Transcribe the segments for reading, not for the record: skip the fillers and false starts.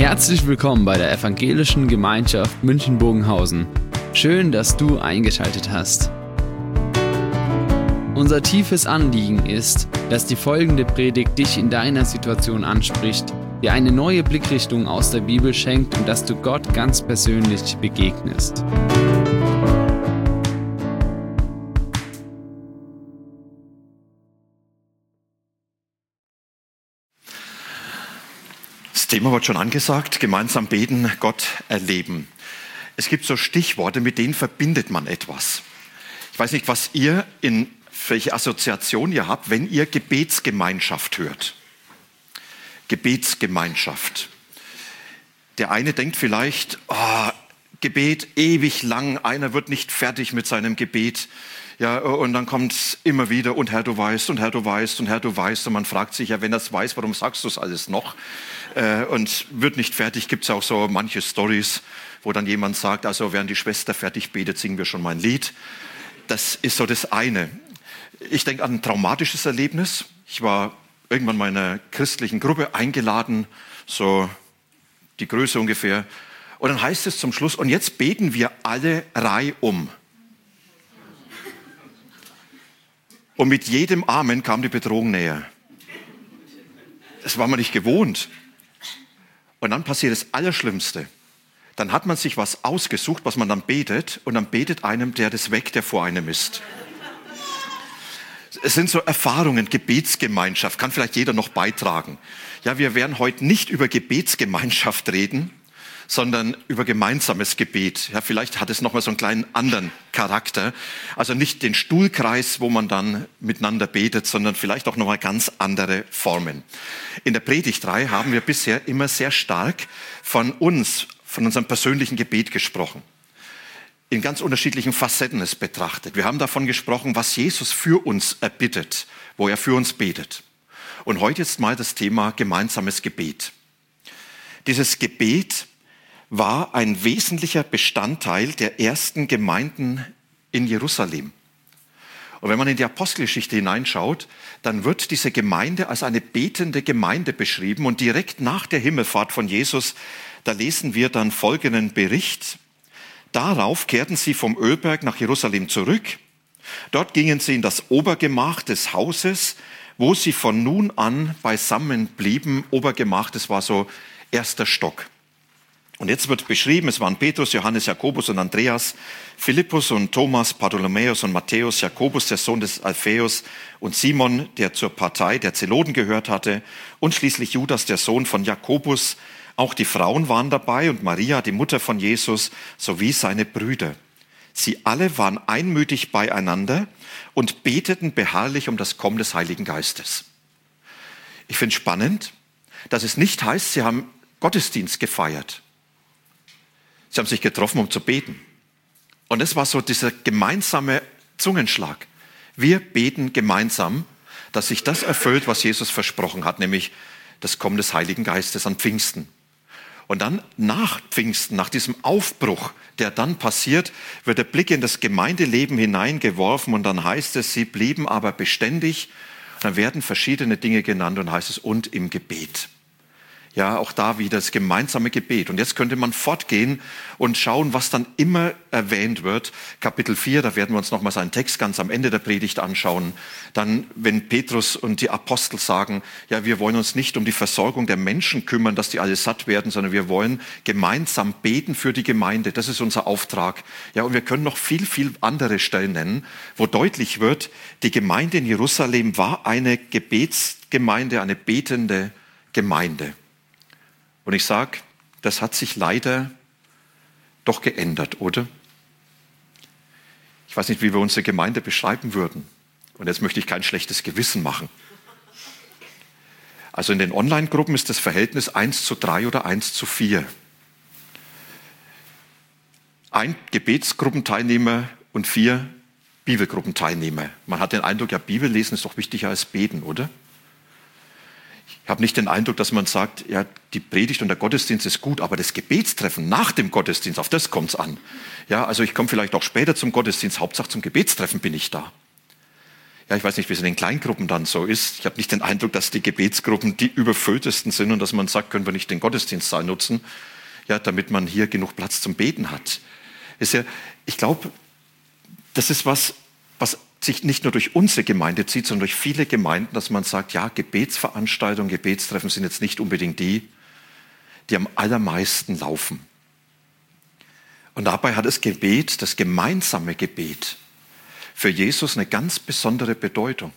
Herzlich willkommen bei der Evangelischen Gemeinschaft München-Bogenhausen. Schön, dass du eingeschaltet hast. Unser tiefes Anliegen ist, dass die folgende Predigt dich in deiner Situation anspricht, dir eine neue Blickrichtung aus der Bibel schenkt und dass du Gott ganz persönlich begegnest. Das Thema wird schon angesagt, gemeinsam beten, Gott erleben. Es gibt so Stichworte, mit denen verbindet man etwas. Ich weiß nicht, welche Assoziation ihr habt, wenn ihr Gebetsgemeinschaft hört. Gebetsgemeinschaft. Der eine denkt vielleicht, Gebet ewig lang, einer wird nicht fertig mit seinem Gebet. Ja, und dann kommt es immer wieder, und Herr, du weißt, und Herr, du weißt, und Herr, du weißt. Und man fragt sich ja, wenn er es weiß, warum sagst du es alles noch? Und wird nicht fertig, gibt es auch so manche Stories, wo dann jemand sagt, also während die Schwester fertig betet, singen wir schon mal ein Lied. Das ist so das eine. Ich denke an ein traumatisches Erlebnis. Ich war irgendwann mal in einer christlichen Gruppe eingeladen, so die Größe ungefähr. Und dann heißt es zum Schluss, und jetzt beten wir alle reihum. Und mit jedem Amen kam die Bedrohung näher. Das war man nicht gewohnt. Und dann passiert das Allerschlimmste. Dann hat man sich was ausgesucht, was man dann betet, und dann betet einem der das weg, der vor einem ist. Es sind so Erfahrungen, Gebetsgemeinschaft, kann vielleicht jeder noch beitragen. Ja, wir werden heute nicht über Gebetsgemeinschaft reden, sondern über gemeinsames Gebet. Ja, vielleicht hat es nochmal so einen kleinen anderen Charakter. Also nicht den Stuhlkreis, wo man dann miteinander betet, sondern vielleicht auch nochmal ganz andere Formen. In der Predigtreihe haben wir bisher immer sehr stark von unserem persönlichen Gebet gesprochen. In ganz unterschiedlichen Facetten es betrachtet. Wir haben davon gesprochen, was Jesus für uns erbittet, wo er für uns betet. Und heute jetzt mal das Thema gemeinsames Gebet. Dieses Gebet war ein wesentlicher Bestandteil der ersten Gemeinden in Jerusalem. Und wenn man in die Apostelgeschichte hineinschaut, dann wird diese Gemeinde als eine betende Gemeinde beschrieben. Und direkt nach der Himmelfahrt von Jesus, da lesen wir dann folgenden Bericht. Darauf kehrten sie vom Ölberg nach Jerusalem zurück. Dort gingen sie in das Obergemach des Hauses, wo sie von nun an beisammen blieben. Obergemach, das war so erster Stock. Und jetzt wird beschrieben, es waren Petrus, Johannes, Jakobus und Andreas, Philippus und Thomas, Bartholomäus und Matthäus, Jakobus, der Sohn des Alpheus, und Simon, der zur Partei der Zeloten gehört hatte, und schließlich Judas, der Sohn von Jakobus. Auch die Frauen waren dabei und Maria, die Mutter von Jesus, sowie seine Brüder. Sie alle waren einmütig beieinander und beteten beharrlich um das Kommen des Heiligen Geistes. Ich finde es spannend, dass es nicht heißt, sie haben Gottesdienst gefeiert. Sie haben sich getroffen, um zu beten. Und das war so dieser gemeinsame Zungenschlag. Wir beten gemeinsam, dass sich das erfüllt, was Jesus versprochen hat, nämlich das Kommen des Heiligen Geistes an Pfingsten. Und dann nach Pfingsten, nach diesem Aufbruch, der dann passiert, wird der Blick in das Gemeindeleben hineingeworfen und dann heißt es, sie blieben aber beständig. Dann werden verschiedene Dinge genannt und heißt es, und im Gebet. Ja, auch da wieder das gemeinsame Gebet. Und jetzt könnte man fortgehen und schauen, was dann immer erwähnt wird. Kapitel 4, da werden wir uns nochmal seinen Text ganz am Ende der Predigt anschauen. Dann, wenn Petrus und die Apostel sagen, ja, wir wollen uns nicht um die Versorgung der Menschen kümmern, dass die alle satt werden, sondern wir wollen gemeinsam beten für die Gemeinde. Das ist unser Auftrag. Ja, und wir können noch viel, viel andere Stellen nennen, wo deutlich wird, die Gemeinde in Jerusalem war eine Gebetsgemeinde, eine betende Gemeinde. Und ich sage, das hat sich leider doch geändert, oder? Ich weiß nicht, wie wir unsere Gemeinde beschreiben würden. Und jetzt möchte ich kein schlechtes Gewissen machen. Also in den Online-Gruppen ist das Verhältnis 1:3 oder 1:4. Ein Gebetsgruppenteilnehmer und 4 Bibelgruppenteilnehmer. Man hat den Eindruck, ja, Bibel lesen ist doch wichtiger als beten, oder? Ich habe nicht den Eindruck, dass man sagt, ja, die Predigt und der Gottesdienst ist gut, aber das Gebetstreffen nach dem Gottesdienst, auf das kommt es an. Ja, also ich komme vielleicht auch später zum Gottesdienst, Hauptsache zum Gebetstreffen bin ich da. Ja, ich weiß nicht, wie es in den Kleingruppen dann so ist. Ich habe nicht den Eindruck, dass die Gebetsgruppen die überfülltesten sind und dass man sagt, können wir nicht den Gottesdienstsaal nutzen, ja, damit man hier genug Platz zum Beten hat. Ist ja, ich glaube, das ist was sich nicht nur durch unsere Gemeinde zieht, sondern durch viele Gemeinden, dass man sagt, ja, Gebetsveranstaltungen, Gebetstreffen sind jetzt nicht unbedingt die am allermeisten laufen. Und dabei hat das Gebet, das gemeinsame Gebet, für Jesus eine ganz besondere Bedeutung.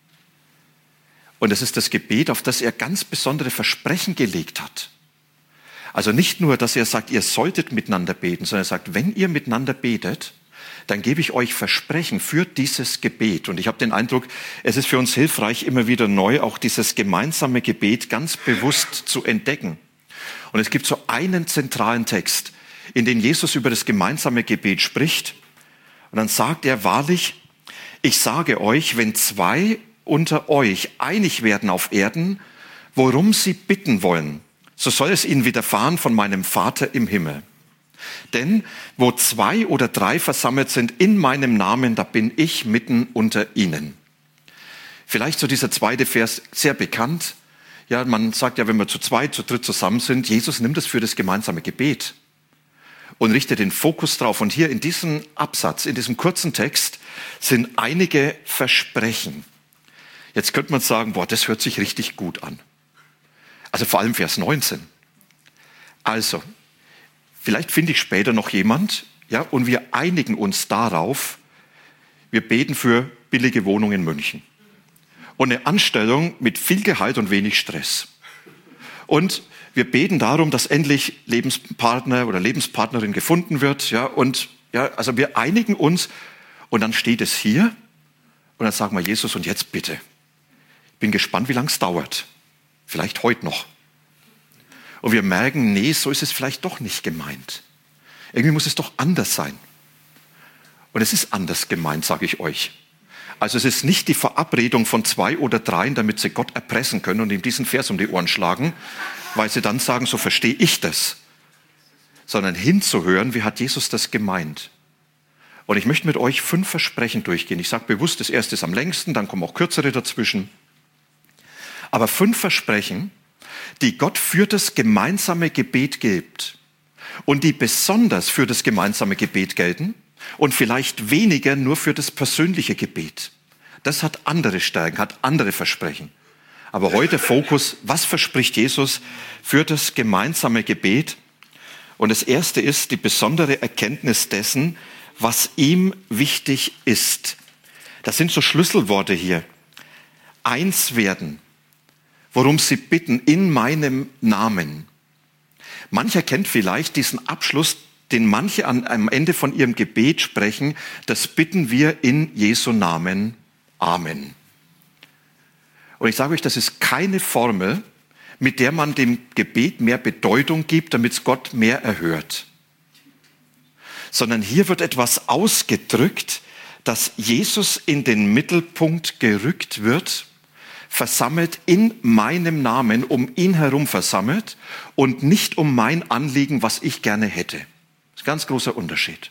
Und es ist das Gebet, auf das er ganz besondere Versprechen gelegt hat. Also nicht nur, dass er sagt, ihr solltet miteinander beten, sondern er sagt, wenn ihr miteinander betet, dann gebe ich euch Versprechen für dieses Gebet. Und ich habe den Eindruck, es ist für uns hilfreich, immer wieder neu auch dieses gemeinsame Gebet ganz bewusst zu entdecken. Und es gibt so einen zentralen Text, in dem Jesus über das gemeinsame Gebet spricht. Und dann sagt er wahrlich, ich sage euch, wenn zwei unter euch einig werden auf Erden, worum sie bitten wollen, so soll es ihnen widerfahren von meinem Vater im Himmel. Denn wo 2 oder 3 versammelt sind in meinem Namen, da bin ich mitten unter ihnen. Vielleicht so dieser zweite Vers sehr bekannt. Ja, man sagt ja, wenn wir zu 2, zu 3 zusammen sind, Jesus nimmt es für das gemeinsame Gebet und richtet den Fokus drauf. Und hier in diesem Absatz, in diesem kurzen Text, sind einige Versprechen. Jetzt könnte man sagen, boah, das hört sich richtig gut an. Also vor allem Vers 19. Also, vielleicht finde ich später noch jemand, ja, und wir einigen uns darauf, wir beten für billige Wohnungen in München. Und eine Anstellung mit viel Gehalt und wenig Stress. Und wir beten darum, dass endlich Lebenspartner oder Lebenspartnerin gefunden wird, ja, und ja, also wir einigen uns und dann steht es hier und dann sagen wir, Jesus, und jetzt bitte. Ich bin gespannt, wie lange es dauert. Vielleicht heute noch. Und wir merken, nee, so ist es vielleicht doch nicht gemeint. Irgendwie muss es doch anders sein. Und es ist anders gemeint, sage ich euch. Also es ist nicht die Verabredung von 2 oder 3, damit sie Gott erpressen können und ihm diesen Vers um die Ohren schlagen, weil sie dann sagen, so verstehe ich das. Sondern hinzuhören, wie hat Jesus das gemeint. Und ich möchte mit euch 5 Versprechen durchgehen. Ich sage bewusst, das erste ist am längsten, dann kommen auch kürzere dazwischen. Aber 5 Versprechen, die Gott für das gemeinsame Gebet gibt und die besonders für das gemeinsame Gebet gelten und vielleicht weniger nur für das persönliche Gebet. Das hat andere Stärken, hat andere Versprechen. Aber heute Fokus, was verspricht Jesus für das gemeinsame Gebet? Und das erste ist die besondere Erkenntnis dessen, was ihm wichtig ist. Das sind so Schlüsselworte hier. Eins werden, worum sie bitten, in meinem Namen. Mancher kennt vielleicht diesen Abschluss, den manche am Ende von ihrem Gebet sprechen. Das bitten wir in Jesu Namen. Amen. Und ich sage euch, das ist keine Formel, mit der man dem Gebet mehr Bedeutung gibt, damit es Gott mehr erhört. Sondern hier wird etwas ausgedrückt, dass Jesus in den Mittelpunkt gerückt wird, versammelt in meinem Namen, um ihn herum versammelt und nicht um mein Anliegen, was ich gerne hätte. Das ist ein ganz großer Unterschied.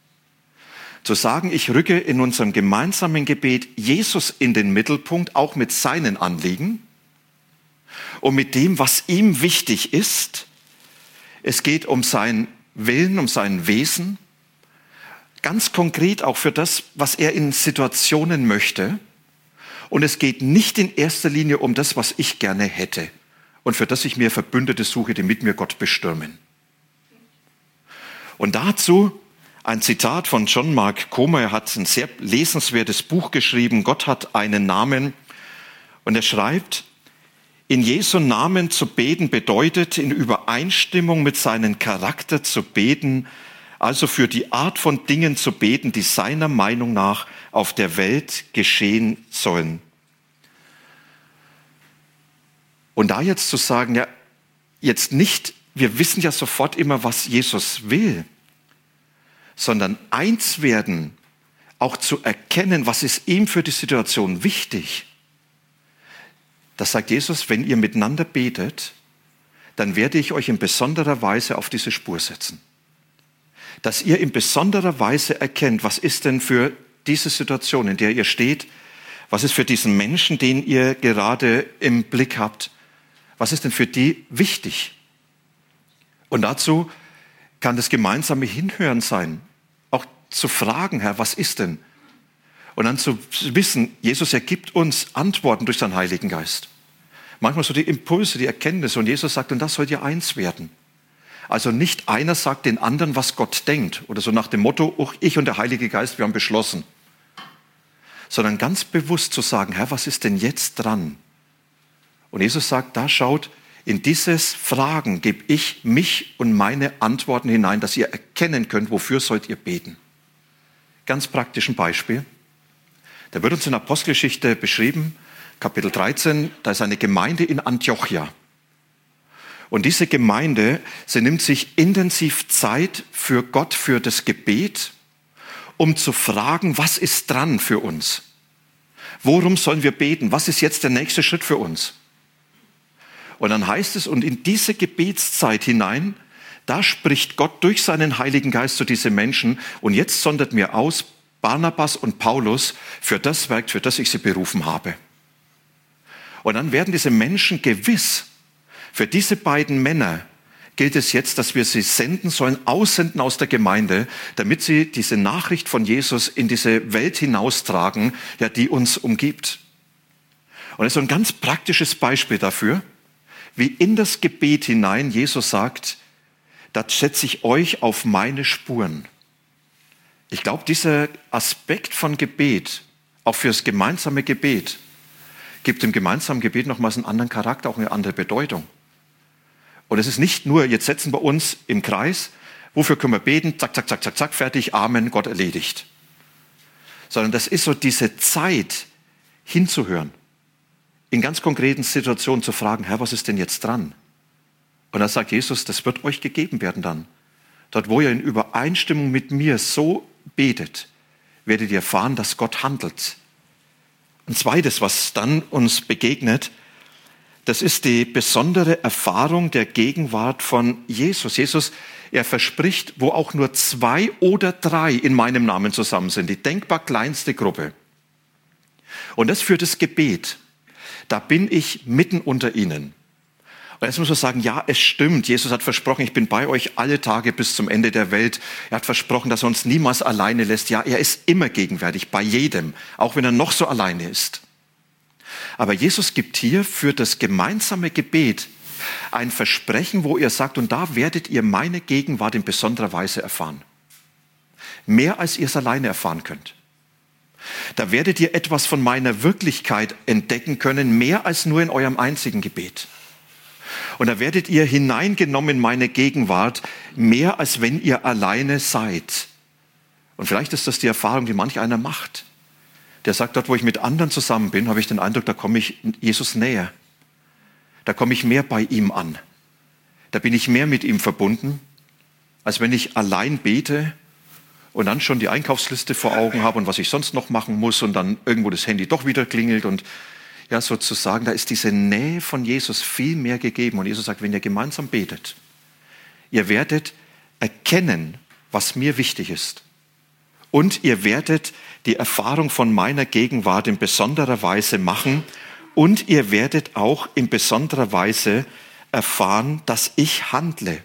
Zu sagen, ich rücke in unserem gemeinsamen Gebet Jesus in den Mittelpunkt, auch mit seinen Anliegen und mit dem, was ihm wichtig ist. Es geht um seinen Willen, um sein Wesen, ganz konkret auch für das, was er in Situationen möchte. Und es geht nicht in erster Linie um das, was ich gerne hätte und für das ich mir Verbündete suche, die mit mir Gott bestürmen. Und dazu ein Zitat von John Mark Comer. Er hat ein sehr lesenswertes Buch geschrieben, Gott hat einen Namen. Und er schreibt, in Jesu Namen zu beten bedeutet, in Übereinstimmung mit seinem Charakter zu beten, also für die Art von Dingen zu beten, die seiner Meinung nach auf der Welt geschehen sollen. Und da jetzt zu sagen, ja, jetzt nicht, wir wissen ja sofort immer, was Jesus will, sondern eins werden, auch zu erkennen, was ist ihm für die Situation wichtig. Das sagt Jesus, wenn ihr miteinander betet, dann werde ich euch in besonderer Weise auf diese Spur setzen. Dass ihr in besonderer Weise erkennt, was ist denn für diese Situation, in der ihr steht, Was ist für diesen Menschen, den ihr gerade im Blick habt, was ist denn für die wichtig? Und dazu kann das gemeinsame Hinhören sein, auch zu fragen, Herr, was ist denn? Und dann zu wissen, Jesus, er gibt uns Antworten durch seinen Heiligen Geist. Manchmal so die Impulse, die Erkenntnisse. Und Jesus sagt, und das soll dir eins werden. Also nicht einer sagt den anderen, was Gott denkt. Oder so nach dem Motto, oh, ich und der Heilige Geist, wir haben beschlossen. Sondern ganz bewusst zu sagen, Herr, was ist denn jetzt dran? Und Jesus sagt, da schaut, in dieses Fragen gebe ich mich und meine Antworten hinein, dass ihr erkennen könnt, wofür sollt ihr beten. Ganz praktischen Beispiel. Da wird uns in der Apostelgeschichte beschrieben, Kapitel 13, da ist eine Gemeinde in Antiochia. Und diese Gemeinde, sie nimmt sich intensiv Zeit für Gott, für das Gebet, um zu fragen, was ist dran für uns? Worum sollen wir beten? Was ist jetzt der nächste Schritt für uns? Und dann heißt es, und in diese Gebetszeit hinein, da spricht Gott durch seinen Heiligen Geist zu diesen Menschen. Und jetzt sondert mir aus Barnabas und Paulus für das Werk, für das ich sie berufen habe. Und dann werden diese Menschen gewiss, für diese beiden Männer gilt es jetzt, dass wir sie senden sollen, aussenden aus der Gemeinde, damit sie diese Nachricht von Jesus in diese Welt hinaustragen, ja, die uns umgibt. Und das ist so ein ganz praktisches Beispiel dafür, wie in das Gebet hinein Jesus sagt, da setze ich euch auf meine Spuren. Ich glaube, dieser Aspekt von Gebet, auch fürs gemeinsame Gebet, gibt dem gemeinsamen Gebet nochmals einen anderen Charakter, auch eine andere Bedeutung. Und es ist nicht nur, jetzt setzen wir uns im Kreis, wofür können wir beten, zack, zack, zack, zack, zack, fertig, Amen, Gott erledigt. Sondern das ist so diese Zeit, hinzuhören, in ganz konkreten Situationen zu fragen, Herr, was ist denn jetzt dran? Und da sagt Jesus, das wird euch gegeben werden dann. Dort, wo ihr in Übereinstimmung mit mir so betet, werdet ihr erfahren, dass Gott handelt. Ein zweites, was dann uns begegnet, das ist die besondere Erfahrung der Gegenwart von Jesus. Jesus, er verspricht, wo auch nur 2 oder 3 in meinem Namen zusammen sind, die denkbar kleinste Gruppe. Und das für das Gebet. Da bin ich mitten unter ihnen. Und jetzt muss man sagen, ja, es stimmt. Jesus hat versprochen, ich bin bei euch alle Tage bis zum Ende der Welt. Er hat versprochen, dass er uns niemals alleine lässt. Ja, er ist immer gegenwärtig, bei jedem, auch wenn er noch so alleine ist. Aber Jesus gibt hier für das gemeinsame Gebet ein Versprechen, wo er sagt, und da werdet ihr meine Gegenwart in besonderer Weise erfahren. Mehr als ihr es alleine erfahren könnt. Da werdet ihr etwas von meiner Wirklichkeit entdecken können, mehr als nur in eurem einzigen Gebet. Und da werdet ihr hineingenommen in meine Gegenwart, mehr als wenn ihr alleine seid. Und vielleicht ist das die Erfahrung, die manch einer macht. Der sagt, dort, wo ich mit anderen zusammen bin, habe ich den Eindruck, da komme ich Jesus näher. Da komme ich mehr bei ihm an. Da bin ich mehr mit ihm verbunden, als wenn ich allein bete und dann schon die Einkaufsliste vor Augen habe und was ich sonst noch machen muss und dann irgendwo das Handy doch wieder klingelt und ja, sozusagen, da ist diese Nähe von Jesus viel mehr gegeben. Und Jesus sagt, wenn ihr gemeinsam betet, ihr werdet erkennen, was mir wichtig ist. Und ihr werdet die Erfahrung von meiner Gegenwart in besonderer Weise machen. Und ihr werdet auch in besonderer Weise erfahren, dass ich handle.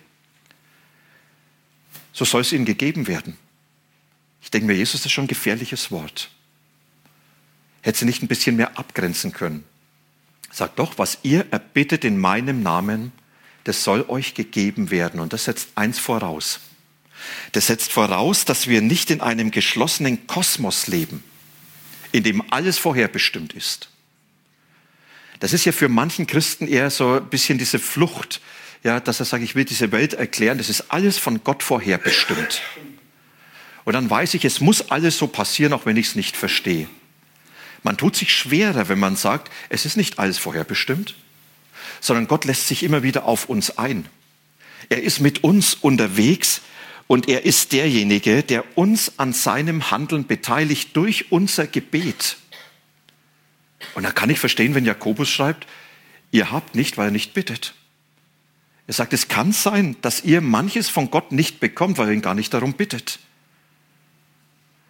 So soll es ihnen gegeben werden. Ich denke mir, Jesus, das ist schon ein gefährliches Wort. Hätte sie nicht ein bisschen mehr abgrenzen können. Sagt doch, was ihr erbittet in meinem Namen, das soll euch gegeben werden. Und das setzt eins voraus. Das setzt voraus, dass wir nicht in einem geschlossenen Kosmos leben, in dem alles vorherbestimmt ist. Das ist ja für manchen Christen eher so ein bisschen diese Flucht, ja, dass er sagt, ich will diese Welt erklären, das ist alles von Gott vorherbestimmt. Und dann weiß ich, es muss alles so passieren, auch wenn ich es nicht verstehe. Man tut sich schwerer, wenn man sagt, es ist nicht alles vorherbestimmt, sondern Gott lässt sich immer wieder auf uns ein. Er ist mit uns unterwegs und er ist derjenige, der uns an seinem Handeln beteiligt durch unser Gebet. Und da kann ich verstehen, wenn Jakobus schreibt, ihr habt nicht, weil ihr nicht bittet. Er sagt, es kann sein, dass ihr manches von Gott nicht bekommt, weil ihr ihn gar nicht darum bittet.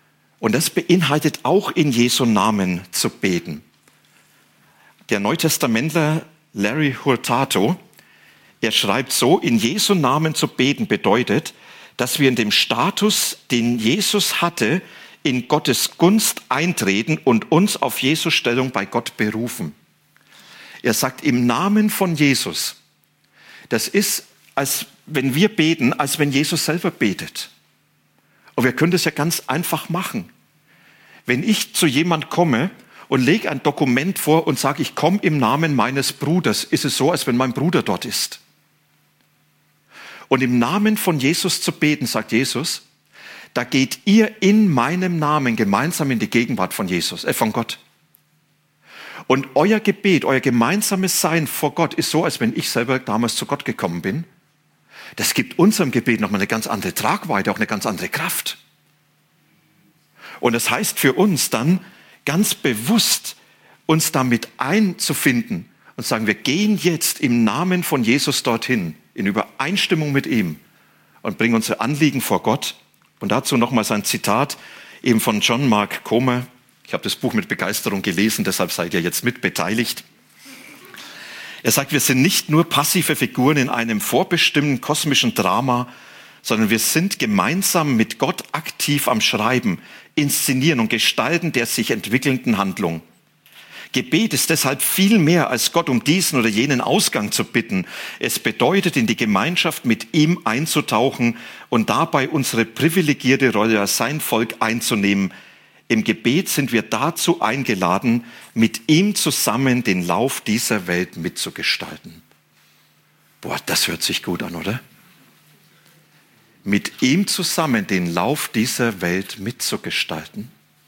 Und das beinhaltet auch in Jesu Namen zu beten. Der Neutestamentler Larry Hurtado, er schreibt so, in Jesu Namen zu beten bedeutet, dass wir in dem Status, den Jesus hatte, in Gottes Gunst eintreten und uns auf Jesu Stellung bei Gott berufen. Er sagt, im Namen von Jesus, das ist, als wenn wir beten, als wenn Jesus selber betet. Und wir können das ja ganz einfach machen. Wenn ich zu jemand komme und lege ein Dokument vor und sage, ich komme im Namen meines Bruders, ist es so, als wenn mein Bruder dort ist. Und im Namen von Jesus zu beten, sagt Jesus, da geht ihr in meinem Namen gemeinsam in die Gegenwart von Jesus, von Gott. Und euer Gebet, euer gemeinsames Sein vor Gott ist so, als wenn ich selber damals zu Gott gekommen bin. Das gibt unserem Gebet nochmal eine ganz andere Tragweite, auch eine ganz andere Kraft. Und das heißt für uns dann ganz bewusst, uns damit einzufinden und sagen, wir gehen jetzt im Namen von Jesus dorthin, in Übereinstimmung mit ihm und bringen unsere Anliegen vor Gott. Und dazu nochmals ein Zitat eben von John Mark Comer. Ich habe das Buch mit Begeisterung gelesen, deshalb seid ihr jetzt mitbeteiligt. Er sagt, wir sind nicht nur passive Figuren in einem vorbestimmten kosmischen Drama, sondern wir sind gemeinsam mit Gott aktiv am Schreiben, Inszenieren und Gestalten der sich entwickelnden Handlung. Gebet ist deshalb viel mehr als Gott um diesen oder jenen Ausgang zu bitten. Es bedeutet, in die Gemeinschaft mit ihm einzutauchen und dabei unsere privilegierte Rolle als sein Volk einzunehmen. Im Gebet sind wir dazu eingeladen, mit ihm zusammen den Lauf dieser Welt mitzugestalten. Boah, das hört sich gut an, oder? Mit ihm zusammen den Lauf dieser Welt mitzugestalten.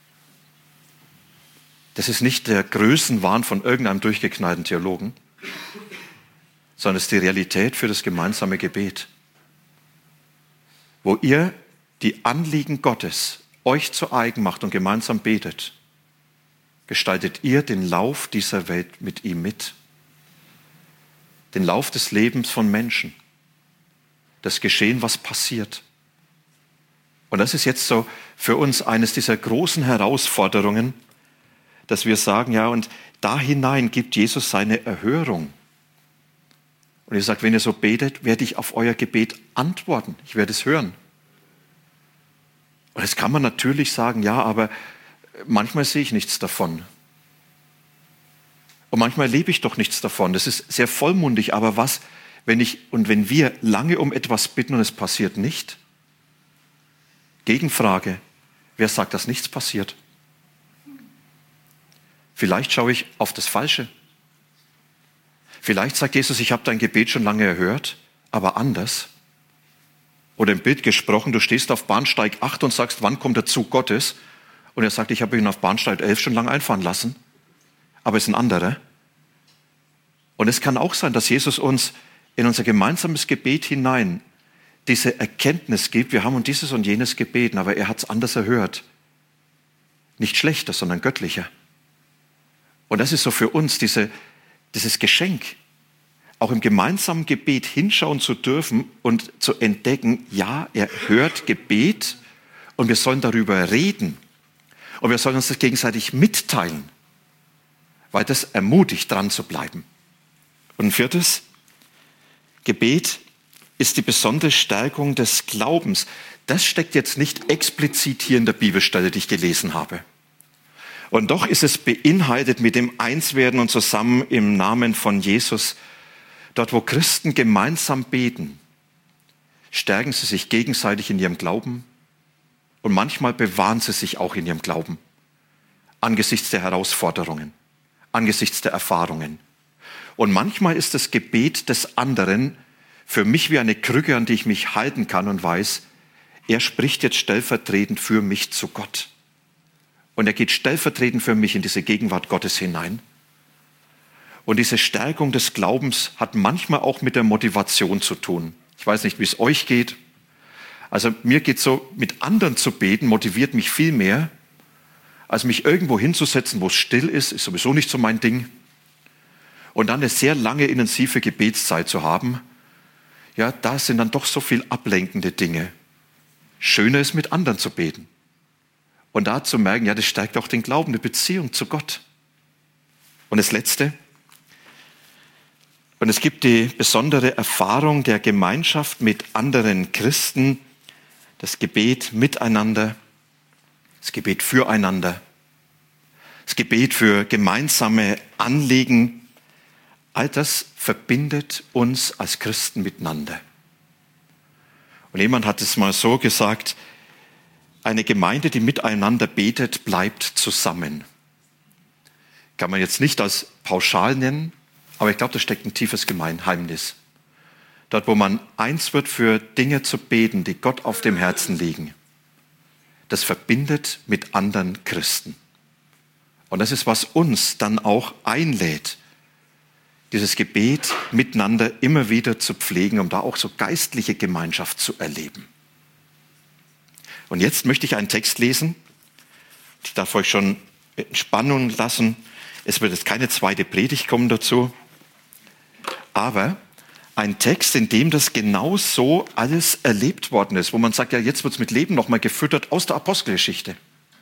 Das ist nicht der Größenwahn von irgendeinem durchgeknallten Theologen, sondern es ist die Realität für das gemeinsame Gebet, wo ihr die Anliegen Gottes euch zu eigen macht und gemeinsam betet, gestaltet ihr den Lauf dieser Welt mit ihm mit. Den Lauf des Lebens von Menschen. Das Geschehen, was passiert. Und das ist jetzt so für uns eines dieser großen Herausforderungen, dass wir sagen, ja, und da hinein gibt Jesus seine Erhörung. Und er sagt, wenn ihr so betet, werde ich auf euer Gebet antworten. Ich werde es hören. Und jetzt kann man natürlich sagen, ja, aber manchmal sehe ich nichts davon. Und manchmal lebe ich doch nichts davon. Das ist sehr vollmundig, aber was, wenn wir lange um etwas bitten und es passiert nicht? Gegenfrage, wer sagt, dass nichts passiert? Vielleicht schaue ich auf das Falsche. Vielleicht sagt Jesus, ich habe dein Gebet schon lange erhört, aber anders. Oder im Bild gesprochen, du stehst auf Bahnsteig 8 und sagst, wann kommt der Zug Gottes? Und er sagt, ich habe ihn auf Bahnsteig 11 schon lange einfahren lassen, aber es ist ein anderer. Und es kann auch sein, dass Jesus uns in unser gemeinsames Gebet hinein diese Erkenntnis gibt, wir haben um dieses und jenes gebeten, aber er hat es anders erhört. Nicht schlechter, sondern göttlicher. Und das ist so für uns dieses Geschenk, auch im gemeinsamen Gebet hinschauen zu dürfen und zu entdecken, ja, er hört Gebet und wir sollen darüber reden. Und wir sollen uns das gegenseitig mitteilen, weil das ermutigt, dran zu bleiben. Und ein viertes, Gebet ist die besondere Stärkung des Glaubens. Das steckt jetzt nicht explizit hier in der Bibelstelle, die ich gelesen habe. Und doch ist es beinhaltet mit dem Einswerden und zusammen im Namen von Jesus. Dort, wo Christen gemeinsam beten, stärken sie sich gegenseitig in ihrem Glauben und manchmal bewahren sie sich auch in ihrem Glauben. Angesichts der Herausforderungen, angesichts der Erfahrungen. Und manchmal ist das Gebet des anderen für mich wie eine Krücke, an die ich mich halten kann und weiß, er spricht jetzt stellvertretend für mich zu Gott. Und er geht stellvertretend für mich in diese Gegenwart Gottes hinein. Und diese Stärkung des Glaubens hat manchmal auch mit der Motivation zu tun. Ich weiß nicht, wie es euch geht. Also mir geht so, mit anderen zu beten, motiviert mich viel mehr, als mich irgendwo hinzusetzen, wo es still ist sowieso nicht so mein Ding. Und dann eine sehr lange, intensive Gebetszeit zu haben, ja, da sind dann doch so viel ablenkende Dinge. Schöner ist, mit anderen zu beten. Und da zu merken, ja, das stärkt auch den Glauben, eine Beziehung zu Gott. Und das Letzte, und es gibt die besondere Erfahrung der Gemeinschaft mit anderen Christen, das Gebet miteinander, das Gebet füreinander, das Gebet für gemeinsame Anliegen. All das verbindet uns als Christen miteinander. Und jemand hat es mal so gesagt, eine Gemeinde, die miteinander betet, bleibt zusammen. Kann man jetzt nicht als pauschal nennen, aber ich glaube, da steckt ein tiefes Geheimnis. Dort, wo man eins wird, für Dinge zu beten, die Gott auf dem Herzen liegen, das verbindet mit anderen Christen. Und das ist, was uns dann auch einlädt, dieses Gebet miteinander immer wieder zu pflegen, um da auch so geistliche Gemeinschaft zu erleben. Und jetzt möchte ich einen Text lesen. Ich darf euch schon in Spannung lassen. Es wird jetzt keine zweite Predigt kommen dazu. Aber ein Text, in dem das genau so alles erlebt worden ist, wo man sagt, ja, jetzt wird es mit Leben nochmal gefüttert aus der Apostelgeschichte.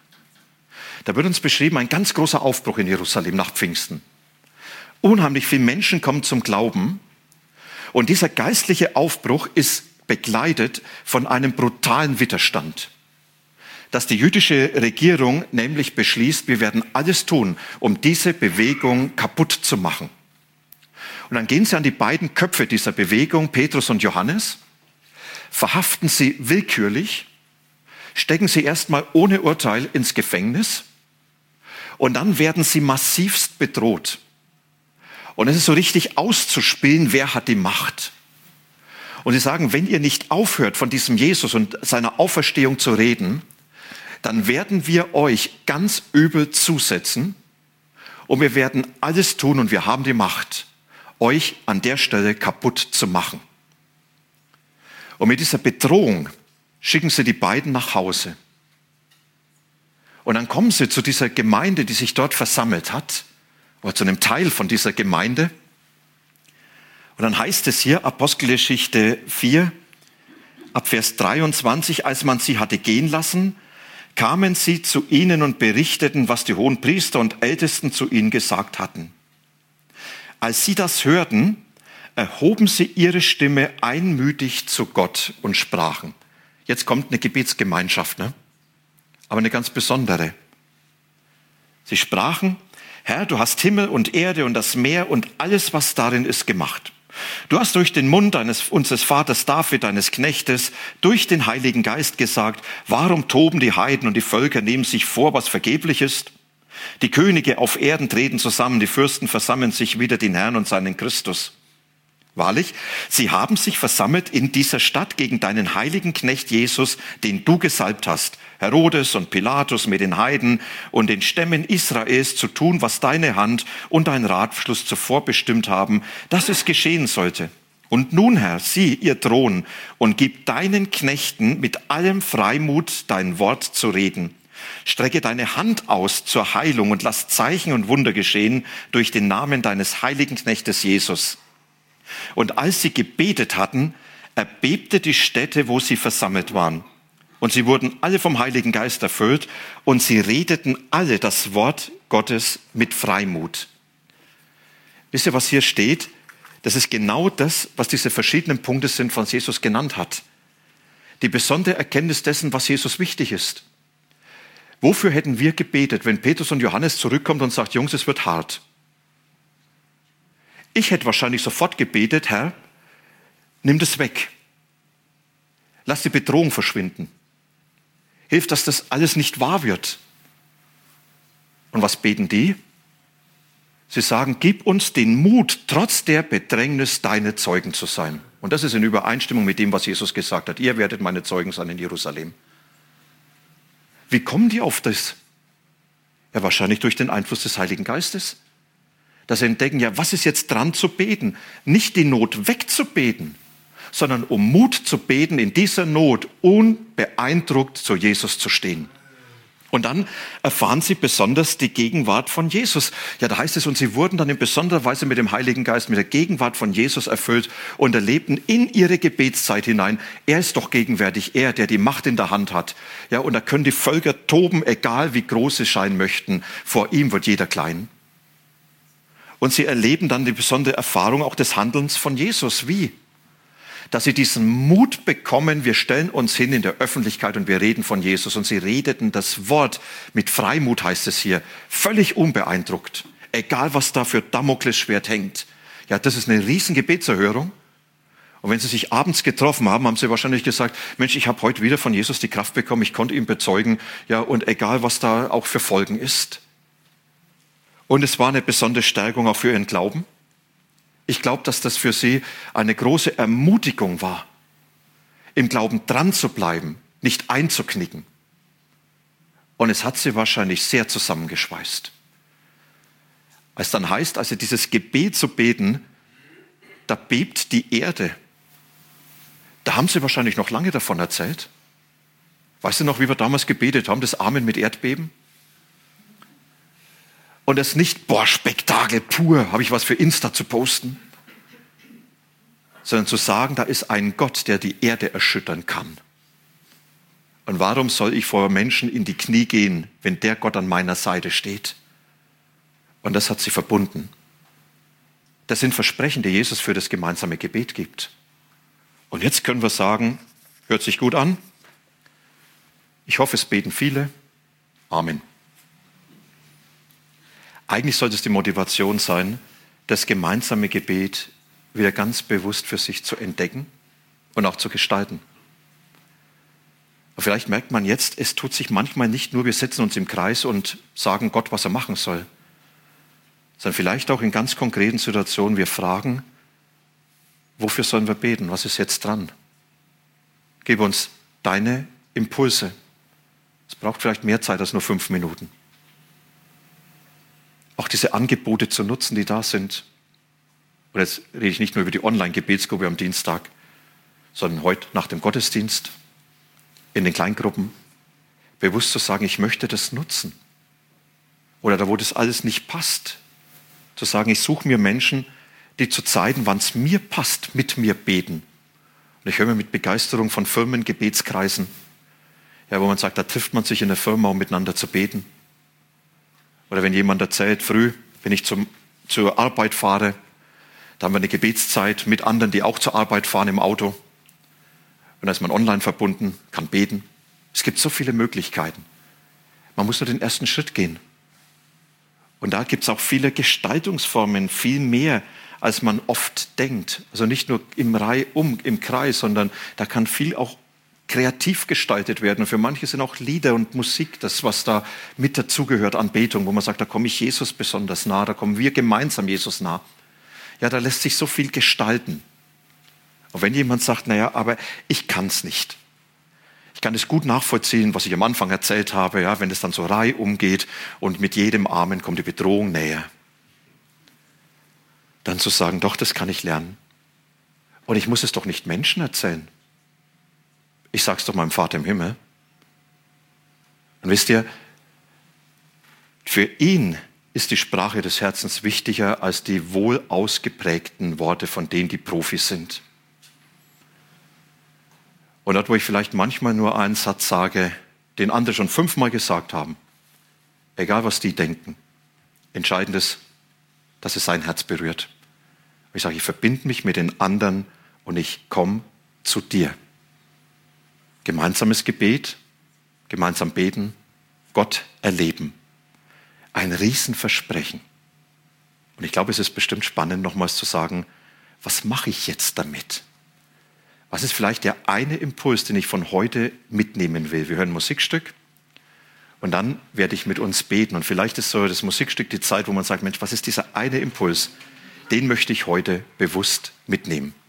Da wird uns beschrieben, ein ganz großer Aufbruch in Jerusalem nach Pfingsten. Unheimlich viele Menschen kommen zum Glauben. Und dieser geistliche Aufbruch ist begleitet von einem brutalen Widerstand. Dass die jüdische Regierung nämlich beschließt, wir werden alles tun, um diese Bewegung kaputt zu machen. Und dann gehen sie an die beiden Köpfe dieser Bewegung, Petrus und Johannes, verhaften sie willkürlich, stecken sie erstmal ohne Urteil ins Gefängnis und dann werden sie massivst bedroht. Und es ist so richtig auszuspielen, wer hat die Macht. Und sie sagen, wenn ihr nicht aufhört, von diesem Jesus und seiner Auferstehung zu reden, dann werden wir euch ganz übel zusetzen und wir werden alles tun und wir haben die Macht, euch an der Stelle kaputt zu machen. Und mit dieser Bedrohung schicken sie die beiden nach Hause. Und dann kommen sie zu dieser Gemeinde, die sich dort versammelt hat, oder zu einem Teil von dieser Gemeinde. Und dann heißt es hier, Apostelgeschichte 4, ab Vers 23, als man sie hatte gehen lassen, kamen sie zu ihnen und berichteten, was die hohen Priester und Ältesten zu ihnen gesagt hatten. Als sie das hörten, erhoben sie ihre Stimme einmütig zu Gott und sprachen. Jetzt kommt eine Gebetsgemeinschaft, ne? Aber eine ganz besondere. Sie sprachen, Herr, du hast Himmel und Erde und das Meer und alles, was darin ist, gemacht. Du hast durch den Mund unseres Vaters David, deines Knechtes, durch den Heiligen Geist gesagt, warum toben die Heiden und die Völker nehmen sich vor, was vergeblich ist? Die Könige auf Erden treten zusammen, die Fürsten versammeln sich wider den Herrn und seinen Christus. Wahrlich, sie haben sich versammelt in dieser Stadt gegen deinen heiligen Knecht Jesus, den du gesalbt hast, Herodes und Pilatus mit den Heiden und den Stämmen Israels zu tun, was deine Hand und dein Ratschluss zuvor bestimmt haben, dass es geschehen sollte. Und nun, Herr, sieh ihr Thron und gib deinen Knechten mit allem Freimut dein Wort zu reden. Strecke deine Hand aus zur Heilung und lass Zeichen und Wunder geschehen durch den Namen deines heiligen Knechtes Jesus. Und als sie gebetet hatten, erbebte die Stätte, wo sie versammelt waren. Und sie wurden alle vom Heiligen Geist erfüllt und sie redeten alle das Wort Gottes mit Freimut. Wisst ihr, was hier steht? Das ist genau das, was diese verschiedenen Punkte sind, von Jesus genannt hat. Die besondere Erkenntnis dessen, was Jesus wichtig ist. Wofür hätten wir gebetet, wenn Petrus und Johannes zurückkommt und sagt, Jungs, es wird hart? Ich hätte wahrscheinlich sofort gebetet, Herr, nimm das weg. Lass die Bedrohung verschwinden. Hilf, dass das alles nicht wahr wird. Und was beten die? Sie sagen, gib uns den Mut, trotz der Bedrängnis deine Zeugen zu sein. Und das ist in Übereinstimmung mit dem, was Jesus gesagt hat. Ihr werdet meine Zeugen sein in Jerusalem. Wie kommen die auf das? Ja, wahrscheinlich durch den Einfluss des Heiligen Geistes. Dass sie entdecken, ja, was ist jetzt dran zu beten? Nicht die Not wegzubeten, sondern um Mut zu beten, in dieser Not unbeeindruckt zu Jesus zu stehen. Und dann erfahren sie besonders die Gegenwart von Jesus. Ja, da heißt es, und sie wurden dann in besonderer Weise mit dem Heiligen Geist, mit der Gegenwart von Jesus erfüllt und erlebten in ihre Gebetszeit hinein, er ist doch gegenwärtig, er, der die Macht in der Hand hat. Ja, und da können die Völker toben, egal wie groß sie scheinen möchten. Vor ihm wird jeder klein. Und sie erleben dann die besondere Erfahrung auch des Handelns von Jesus. Wie? Dass sie diesen Mut bekommen, wir stellen uns hin in der Öffentlichkeit und wir reden von Jesus. Und sie redeten das Wort mit Freimut, heißt es hier, völlig unbeeindruckt. Egal, was da für Damoklesschwert hängt. Ja, das ist eine riesen Gebetserhörung. Und wenn sie sich abends getroffen haben, haben sie wahrscheinlich gesagt, Mensch, ich habe heute wieder von Jesus die Kraft bekommen, ich konnte ihn bezeugen. Ja, und egal, was da auch für Folgen ist. Und es war eine besondere Stärkung auch für ihren Glauben. Ich glaube, dass das für sie eine große Ermutigung war, im Glauben dran zu bleiben, nicht einzuknicken. Und es hat sie wahrscheinlich sehr zusammengeschweißt. Als dann heißt, also dieses Gebet zu beten, da bebt die Erde. Da haben sie wahrscheinlich noch lange davon erzählt. Weißt du noch, wie wir damals gebetet haben, das Amen mit Erdbeben? Und das nicht, Spektakel pur, habe ich was für Insta zu posten, sondern zu sagen, da ist ein Gott, der die Erde erschüttern kann. Und warum soll ich vor Menschen in die Knie gehen, wenn der Gott an meiner Seite steht? Und das hat sie verbunden. Das sind Versprechen, die Jesus für das gemeinsame Gebet gibt. Und jetzt können wir sagen, hört sich gut an. Ich hoffe, es beten viele. Amen. Eigentlich sollte es die Motivation sein, das gemeinsame Gebet wieder ganz bewusst für sich zu entdecken und auch zu gestalten. Und vielleicht merkt man jetzt, es tut sich manchmal nicht nur, wir setzen uns im Kreis und sagen Gott, was er machen soll, sondern vielleicht auch in ganz konkreten Situationen, wir fragen, wofür sollen wir beten? Was ist jetzt dran? Gib uns deine Impulse. Es braucht vielleicht mehr Zeit als nur 5 Minuten. Auch diese Angebote zu nutzen, die da sind. Und jetzt rede ich nicht nur über die Online-Gebetsgruppe am Dienstag, sondern heute nach dem Gottesdienst, in den Kleingruppen, bewusst zu sagen, ich möchte das nutzen. Oder da, wo das alles nicht passt, zu sagen, ich suche mir Menschen, die zu Zeiten, wann es mir passt, mit mir beten. Und ich höre mir mit Begeisterung von Firmen, Gebetskreisen, ja, wo man sagt, da trifft man sich in der Firma, um miteinander zu beten. Oder wenn jemand erzählt, früh, wenn ich zur Arbeit fahre, da haben wir eine Gebetszeit mit anderen, die auch zur Arbeit fahren im Auto. Und da ist man online verbunden, kann beten. Es gibt so viele Möglichkeiten. Man muss nur den ersten Schritt gehen. Und da gibt es auch viele Gestaltungsformen, viel mehr, als man oft denkt. Also nicht nur im Kreis, sondern da kann viel auch kreativ gestaltet werden. Und für manche sind auch Lieder und Musik das, was da mit dazugehört, Anbetung, wo man sagt, da komme ich Jesus besonders nah, da kommen wir gemeinsam Jesus nah. Ja, da lässt sich so viel gestalten. Und wenn jemand sagt, naja, aber ich kann es nicht. Ich kann es gut nachvollziehen, was ich am Anfang erzählt habe, ja, wenn es dann so reihum geht und mit jedem Amen kommt die Bedrohung näher. Dann zu sagen, doch, das kann ich lernen. Und ich muss es doch nicht Menschen erzählen. Ich sage es doch meinem Vater im Himmel. Und wisst ihr, für ihn ist die Sprache des Herzens wichtiger als die wohl ausgeprägten Worte von denen, die Profis sind. Und dort, wo ich vielleicht manchmal nur einen Satz sage, den andere schon 5-mal gesagt haben, egal was die denken, entscheidend ist, dass es sein Herz berührt. Ich sage, ich verbinde mich mit den anderen und ich komme zu dir. Gemeinsames Gebet, gemeinsam beten, Gott erleben. Ein Riesenversprechen. Und ich glaube, es ist bestimmt spannend, nochmals zu sagen, was mache ich jetzt damit? Was ist vielleicht der eine Impuls, den ich von heute mitnehmen will? Wir hören ein Musikstück und dann werde ich mit uns beten. Und vielleicht ist so das Musikstück die Zeit, wo man sagt, Mensch, was ist dieser eine Impuls? Den möchte ich heute bewusst mitnehmen.